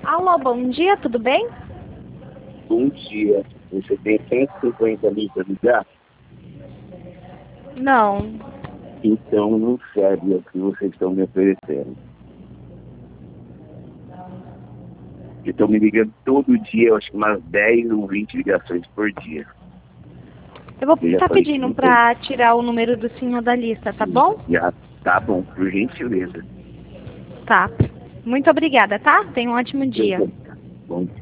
Alô, bom dia, tudo bem? Bom dia. Você tem 150 litros de gás? Não. Então não serve o que vocês estão me oferecendo. Eu estou me ligando todo dia, eu acho que umas 10 ou 20 ligações por dia. Eu vou Eu já estar falei pedindo com para tirar o número do senhor da lista, tá bom? Já tá bom, por gentileza. Tá. Muito obrigada, tá? Tenha um ótimo dia. Bom